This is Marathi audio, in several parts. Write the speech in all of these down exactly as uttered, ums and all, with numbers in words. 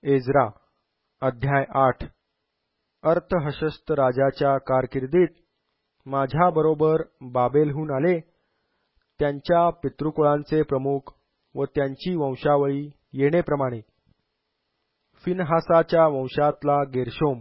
एज्रा अध्याय आठ. अर्थहशस्त राजाच्या कारकिर्दीत माझ्याबरोबर बाबेलहून आले त्यांच्या पितृकुळांचे प्रमुख व त्यांची वंशावळी येणेप्रमाणे: फिनहासाच्या वंशातला गेर्शोम,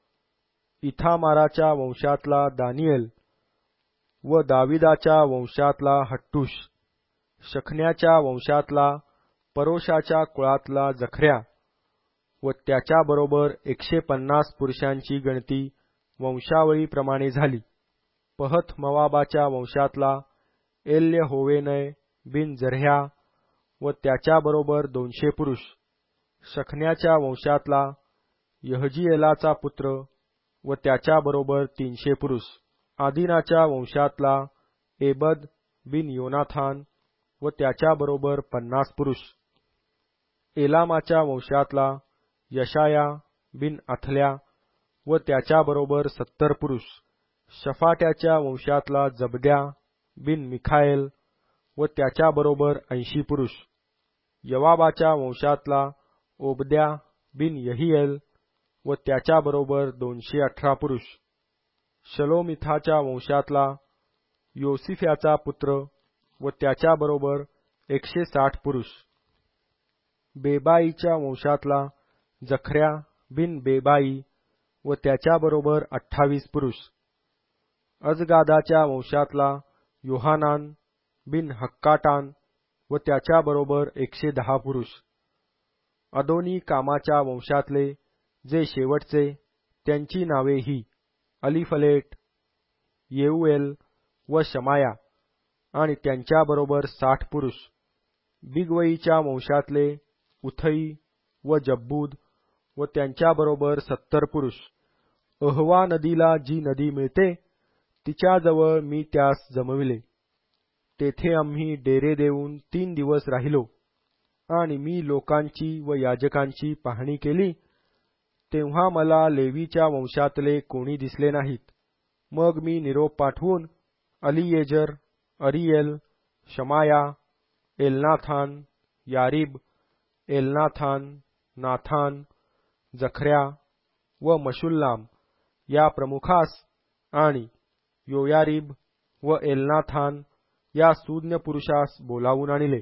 इथामाराच्या वंशातला दानिएल व दाविदाच्या वंशातला हट्टूश, शखन्याच्या वंशातला परोशाच्या कुळातला जखर्या व त्याच्याबरोबर एकशे पन्नास पुरुषांची गणती वंशावळीप्रमाणे झाली. पहत मवाबाच्या वंशातला एल्यहोवेनय बिन जऱ्ह्या व त्याच्याबरोबर दोनशे पुरुष, शखन्याच्या वंशातला यहजीएलाचा पुत्र व त्याच्याबरोबर तीनशे पुरुष, आदिनाच्या वंशातला एबद बिन योनाथान व त्याच्याबरोबर पन्नास पुरुष, एलामाच्या वंशातला यशाया बिन अथल्या व त्याच्याबरोबर सत्तर पुरुष, शफाट्याच्या वंशातला जबद्या बिन मिखाएल व त्याच्याबरोबर ऐंशी पुरुष, यवाबाच्या वंशातला ओबद्या बिन यहिएल व त्याच्याबरोबर दोनशे अठरा पुरुष, शलोमिथाच्या वंशातला योसिफ्याचा पुत्र व त्याच्याबरोबर एकशे साठ पुरुष, बेबाईच्या वंशातला जखर्या बिन बेबाई व त्याच्याबरोबर अठ्ठावीस पुरुष, अजगादाच्या वंशातला योहानान बिन हक्काटान व त्याच्याबरोबर एकशे दहा पुरुष, अदोनी कामाच्या वंशातले जे शेवटचे त्यांची नावे ही अलीफलेट, येऊएल व शमाया आणि त्यांच्याबरोबर साठ पुरुष, बिगवईच्या वंशातले उथई व जब्बूद व त्यांच्याबरोबर सत्तर पुरुष. अहवा नदीला जी नदी मिळते तिच्याजवळ मी त्यास जमविले. तेथे आम्ही डेरे देऊन तीन दिवस राहिलो आणि मी लोकांची व याजकांची पाहणी केली तेव्हा मला लेवीच्या वंशातले कोणी दिसले नाहीत. मग मी निरोप पाठवून अलीयेजर, अरिएल, शमाया, एलनाथान, यारीब, एलनाथान, नाथान, जखर्या व मशुल्लाम या प्रमुखास आणि योयारीब व एलनाथान या सूज्ञ पुरुषास बोलावून आणले.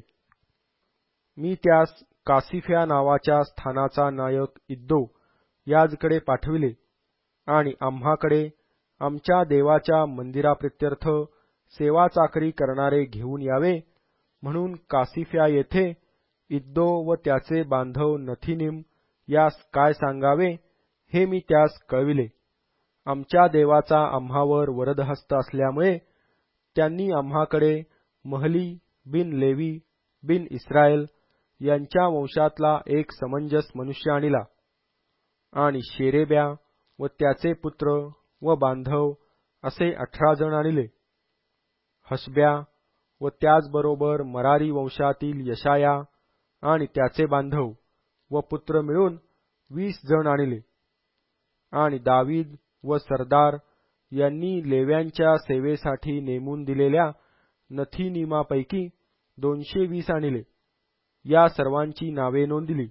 मी त्यास कासिफ्या नावाच्या स्थानाचा नायक इद्दो याजकडे पाठविले आणि आम्हाकडे आमच्या देवाच्या मंदिराप्रित्यर्थ सेवा चाकरी करणारे घेऊन यावे म्हणून कासिफ्या येथे इद्दो व त्याचे बांधव नथीनिम यास काय सांगावे हे मी त्यास कळविले. आमच्या देवाचा आम्हावर वरदहस्त असल्यामुळे त्यांनी आम्हाकडे महली बिन लेवी बिन इस्राएल यांच्या वंशातला एक समंजस मनुष्य आणला आणि शेरेब्या व त्याचे पुत्र व बांधव असे अठरा जण आणले. हशब्या व त्याचबरोबर मरारी वंशातील यशाया आणि त्याचे बांधव व पुत्र मिळून वीस जण आणले. आणि दावीद व सरदार यांनी लेव्यांच्या सेवेसाठी नेमून दिलेल्या नथीनिमापैकी दोनशे वीस आणले. या सर्वांची नावे नोंदली.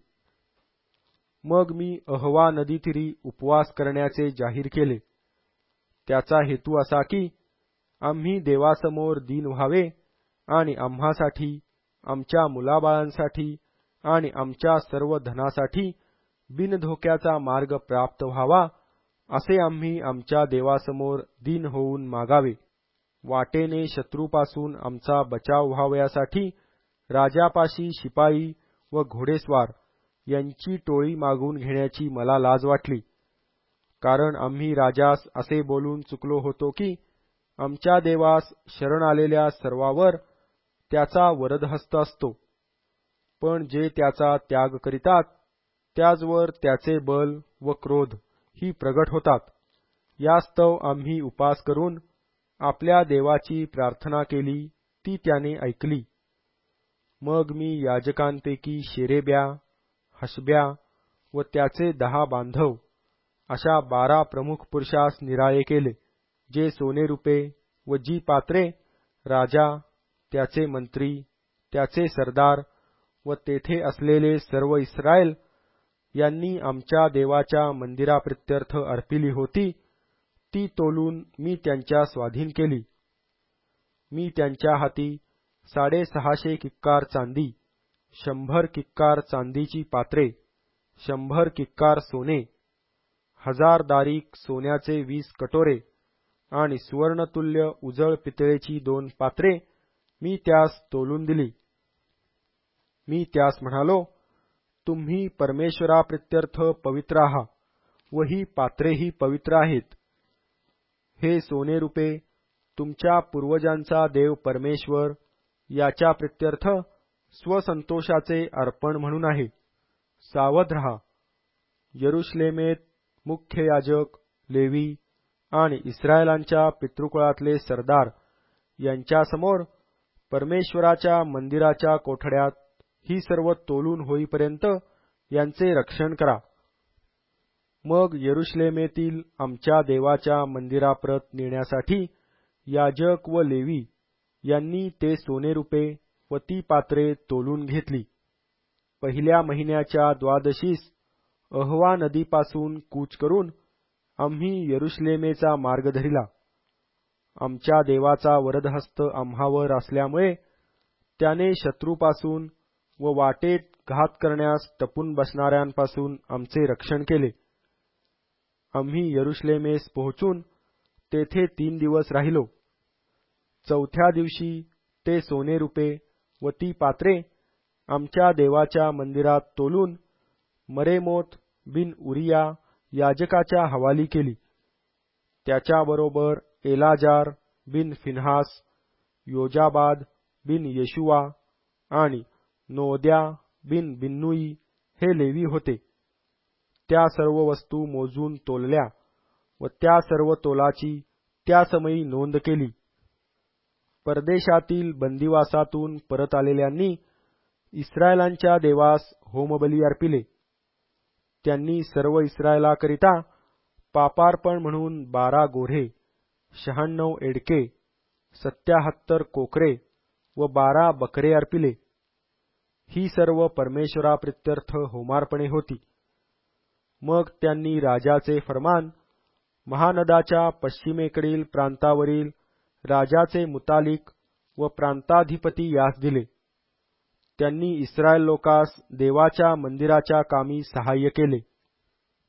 मग मी अहवा नदीतीरी उपवास करण्याचे जाहीर केले. त्याचा हेतू असा की आम्ही देवासमोर दीन व्हावे आणि आम्हासाठी, आमच्या मुलाबाळांसाठी आणि आमच्या सर्व धनासाठी बिनधोक्याचा मार्ग प्राप्त व्हावा असे आम्ही आमच्या देवासमोर दीन होऊन मागावे. वाटेने शत्रूपासून आमचा बचाव व्हावयासाठी राजापाशी शिपाई व घोडेस्वार यांची टोळी मागून घेण्याची मला लाज वाटली. कारण आम्ही राजास असे बोलून चुकलो होतो की आमच्या देवास शरण आलेल्या सर्वावर त्याचा वरदहस्त असतो, पण जे त्याचा त्याग करीतात त्याचवर त्याचे बल व क्रोध ही प्रगट होतात. यास्तव आम्ही उपास करून आपल्या देवाची प्रार्थना केली ती त्याने ऐकली. मग मी याजकांपैकी शेरेब्या, हशब्या व त्याचे दहा बांधव अशा बारा प्रमुख पुरुषास निराळे केले, जे सोने रुपे व जी पात्रे राजा, त्याचे मंत्री, त्याचे सरदार व तेथे असलेले सर्व इस्राएल यांनी आमच्या देवाच्या मंदिराप्रित्यर्थ अर्पिली होती, ती तोलून मी त्यांच्या स्वाधीन केली. मी त्यांच्या हाती साडेसहाशे किक्कार चांदी, शंभर किक्कार चांदीची पात्रे, शंभर किक्कार सोने, हजार दारीक सोन्याचे वीस कटोरे आणि सुवर्णतुल्य उजळ पितळेची दोन पात्रे मी त्यास तोलून दिली. मी त्यास म्हणालो, तुम्ही परमेश्वराप्रित्यर्थ पवित्र आहात व ही पात्रेही पवित्र आहेत. हे सोने रूपे तुमच्या पूर्वजांचा देव परमेश्वर याच्या प्रित्यर्थ स्वसंतोषाचे अर्पण म्हणून आहे. सावध रहा. यरुशलेमेत मुख्य याजक, लेवी आणि इस्रायलांच्या पितृकुळातले सरदार यांच्यासमोर परमेश्वराच्या मंदिराच्या कोठड्यात ही सर्व तोलून होईपर्यंत यांचे रक्षण करा. मग यरुशलेमेतील आमच्या देवाच्या मंदिराप्रत नेण्यासाठी याजक व लेवी यांनी ते सोने रूपे व ती पात्रे तोलून घेतली. पहिल्या महिन्याच्या द्वादशीस अहवा नदीपासून कूच करून आम्ही यरुशलेमेचा मार्ग धरिला. आमच्या देवाचा वरदहस्त आम्हावर असल्यामुळे त्याने शत्रूपासून व वाटेत घात करण्यास टपून बसणाऱ्यांपासून आमचे रक्षण केले. आम्ही यरुशलेमेस पोहोचून तेथे तीन दिवस राहिलो. चौथ्या दिवशी ते सोने रूपे व ती पात्रे आमच्या देवाच्या मंदिरात तोलून मरेमोत बिन उरिया याजकाच्या हवाली केली. त्याच्याबरोबर एलाजार बिन फिन्हास, योजाबाद बिन येशुवा आणि नोद्या बिन बिन्नुई हे लेवी होते. त्या सर्व वस्तू मोजून तोलल्या व त्या सर्व तोलाची त्या समयी नोंद केली. परदेशातील बंदिवासातून परत आलेल्यांनी इस्रायलांच्या देवास होमबली अर्पिले. त्यांनी सर्व इस्रायलाकरिता पापार्पण म्हणून बारा गोऱ्हे, शहाण्णव एडके, सत्याहत्तर कोकरे व बारा बकरे अर्पिले. ही सर्व परमेश्वराप्रित्यर्थ होमार्पणे होती. मग त्यांनी राजाचे फर्मान महानदाच्या पश्चिमेकडील प्रांतावरील राजाचे मुतालिक व प्रांताधिपती यास दिले. त्यांनी इस्रायल लोकास देवाच्या मंदिराच्या कामी सहाय्य केले.